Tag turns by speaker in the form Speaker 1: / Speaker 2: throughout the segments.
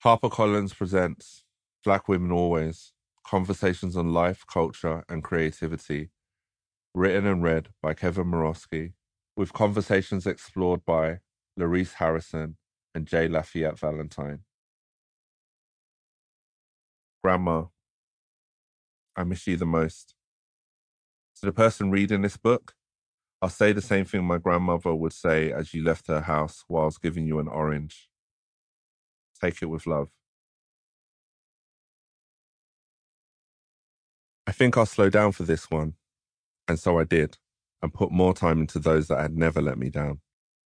Speaker 1: HarperCollins presents Black Women Always, Conversations on Life, Culture, and Creativity, written and read by Kevin Morosky, with conversations explored by Larice Harrison and J. Lafayette Valentine. Grandma, I miss you the most. To the person reading this book, I'll say the same thing my grandmother would say as you left her house whilst giving you an orange. Take it with love. I think I'll slow down for this one, and so I did, and put more time into those that had never let me down.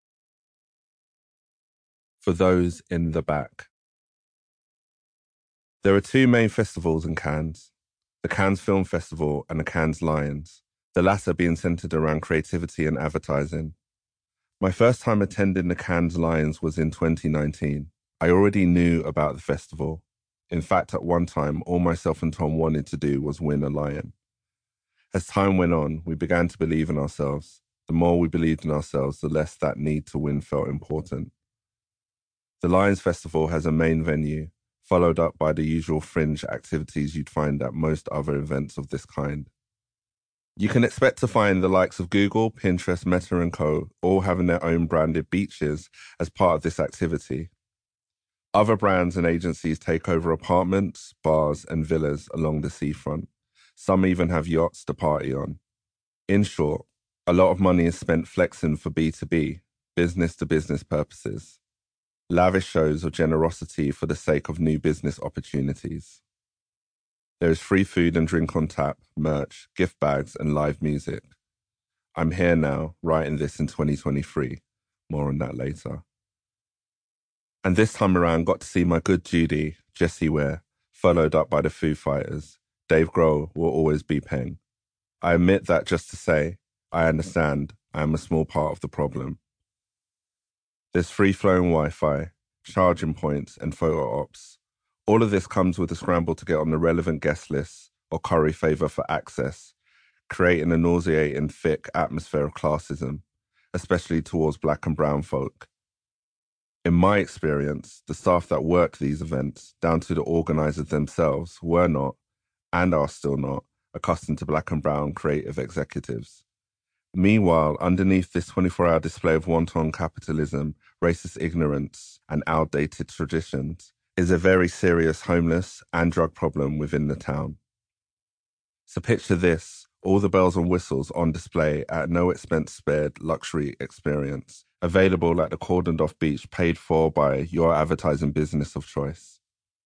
Speaker 1: For those in the back. There are two main festivals in Cannes, the Cannes Film Festival and the Cannes Lions, the latter being centered around creativity and advertising. My first time attending the Cannes Lions was in 2019. I already knew about the festival. In fact, at one time, all myself and Tom wanted to do was win a lion. As time went on, we began to believe in ourselves. The more we believed in ourselves, the less that need to win felt important. The Lions Festival has a main venue, followed up by the usual fringe activities you'd find at most other events of this kind. You can expect to find the likes of Google, Pinterest, Meta & Co. all having their own branded beaches as part of this activity. Other brands and agencies take over apartments, bars, and villas along the seafront. Some even have yachts to party on. In short, a lot of money is spent flexing for B2B, business-to-business purposes. Lavish shows of generosity for the sake of new business opportunities. There is free food and drink on tap, merch, gift bags, and live music. I'm here now, writing this in 2023. More on that later. And this time around, got to see my good Judy, Jessie Ware, followed up by the Foo Fighters. Dave Grohl will always be Peng. I admit that just to say, I understand I am a small part of the problem. There's free-flowing Wi-Fi, charging points, and photo ops. All of this comes with a scramble to get on the relevant guest lists or curry favour for access, creating a nauseating, thick atmosphere of classism, especially towards black and brown folk. In my experience, the staff that worked these events, down to the organisers themselves, were not, and are still not, accustomed to black and brown creative executives. Meanwhile, underneath this 24-hour display of wanton capitalism, racist ignorance, and outdated traditions, is a very serious homeless and drug problem within the town. So picture this, all the bells and whistles on display at no expense spared luxury experience, available at the cordoned off beach paid for by your advertising business of choice.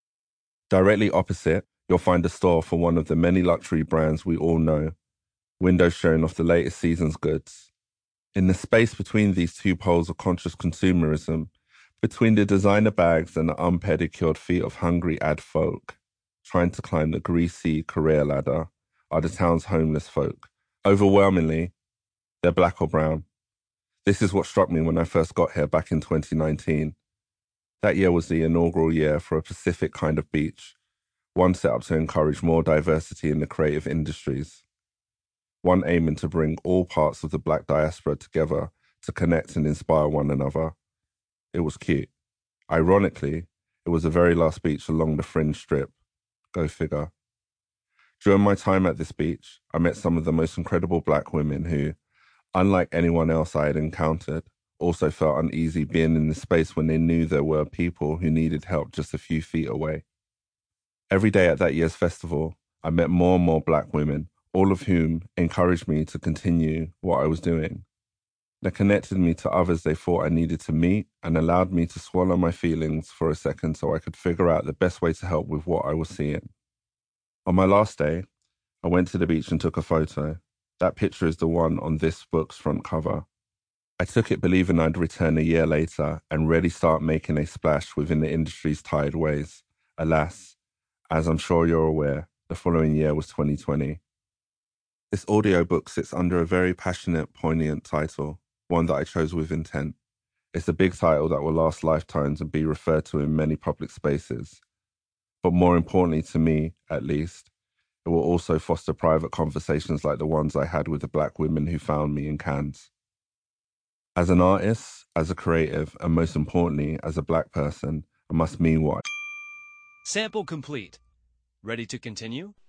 Speaker 1: Directly opposite, you'll find a store for one of the many luxury brands we all know, windows showing off the latest season's goods. In the space between these two poles of conscious consumerism, between the designer bags and the unpedicured feet of hungry ad folk, trying to climb the greasy career ladder, are the town's homeless folk. Overwhelmingly, they're black or brown. This is what struck me when I first got here back in 2019. That year was the inaugural year for a specific kind of beach, one set up to encourage more diversity in the creative industries, one aiming to bring all parts of the black diaspora together to connect and inspire one another. It was cute. Ironically, it was the very last beach along the fringe strip. Go figure. During my time at this beach, I met some of the most incredible black women who, unlike anyone else I had encountered, also felt uneasy being in the space when they knew there were people who needed help just a few feet away. Every day at that year's festival, I met more and more black women, all of whom encouraged me to continue what I was doing. They connected me to others they thought I needed to meet and allowed me to swallow my feelings for a second so I could figure out the best way to help with what I was seeing. On my last day, I went to the beach and took a photo. That picture is the one on this book's front cover. I took it believing I'd return a year later and really start making a splash within the industry's tired ways. Alas, as I'm sure you're aware, the following year was 2020. This audiobook sits under a very passionate, poignant title, one that I chose with intent. It's a big title that will last lifetimes and be referred to in many public spaces. But more importantly to me, at least, it will also foster private conversations like the ones I had with the black women who found me in Cannes. As an artist, as a creative, and most importantly, as a black person, I must mean what
Speaker 2: Sample complete. Ready to continue?